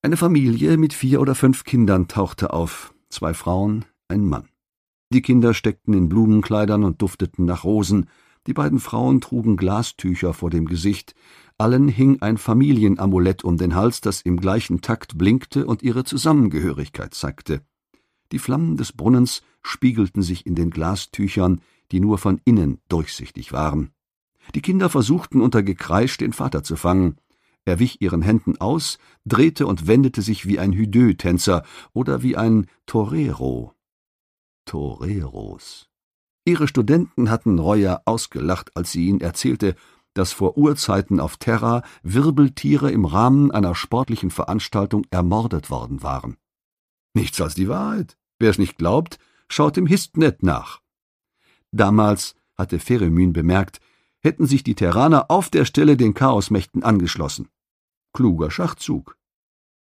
Eine Familie mit 4 oder 5 Kindern tauchte auf, 2 Frauen, ein Mann. Die Kinder steckten in Blumenkleidern und dufteten nach Rosen, die beiden Frauen trugen Glastücher vor dem Gesicht, allen hing ein Familienamulett um den Hals, das im gleichen Takt blinkte und ihre Zusammengehörigkeit zeigte. Die Flammen des Brunnens spiegelten sich in den Glastüchern, die nur von innen durchsichtig waren. Die Kinder versuchten unter Gekreisch den Vater zu fangen. Er wich ihren Händen aus, drehte und wendete sich wie ein Hüdö-Tänzer oder wie ein Torero. Toreros. Ihre Studenten hatten Royer ausgelacht, als sie ihnen erzählte, dass vor Urzeiten auf Terra Wirbeltiere im Rahmen einer sportlichen Veranstaltung ermordet worden waren. Nichts als die Wahrheit. Wer es nicht glaubt, schaut im Histnet nach. Damals, hatte Pheremyn bemerkt, hätten sich die Terraner auf der Stelle den Chaosmächten angeschlossen. Kluger Schachzug.